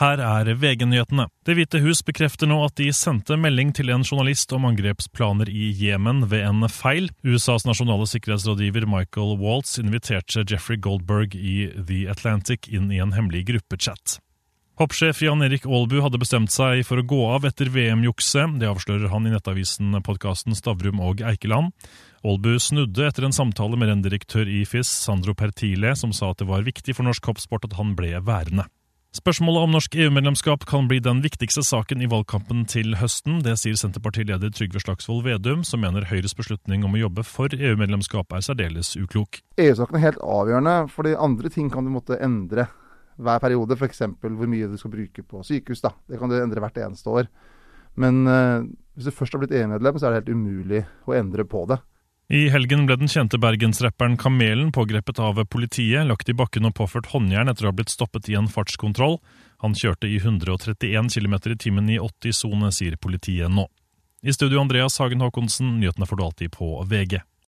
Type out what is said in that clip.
Her VG-nyhetene. Det Hvite hus bekrefter nå at de sendte melding til en journalist om angrepsplaner i Yemen ved en feil. USAs nasjonale sikkerhetsrådgiver Michael Waltz inviterte Jeffrey Goldberg i The Atlantic inn i en hemmelig gruppechat. Hoppsjef Jan Erik Aalbu hadde bestemt seg for å gå av etter VM-jukse. Det avslører han i nettavisen podcasten Stavrum og Eikeland. Aalbu snudde etter en samtale med rendirektør i FIS, Sandro Pertile, som sa at det var viktig for norsk hoppsport at han ble værende. Spørsmålet om norsk EU-medlemskap kan bli den viktigste saken i valgkampen til høsten. Det sier Senterpartileder Trygve Slagsvold Vedum, som mener Høyres beslutning om å jobbe for EU-medlemskap særdeles uklok. EU-saken helt avgjørende, fordi andre ting kan du måtte endre hver periode. For eksempel hvor mye du skal bruke på sykehus. Det kan du endre hvert eneste år. Men hvis du først har blitt EU-medlem, så det helt umulig å endre på det. I helgen ble den kjente bergensrapperen Kamelen pågrepet av politiet, lagt i bakken og påført håndjern etter å ha blitt stoppet i en fartskontroll. Han kjørte i 131 km i timen i 80-zone, sier politiet nå. I studio Andreas Hagen Håkonsen, nyhetene får du alltid på VG.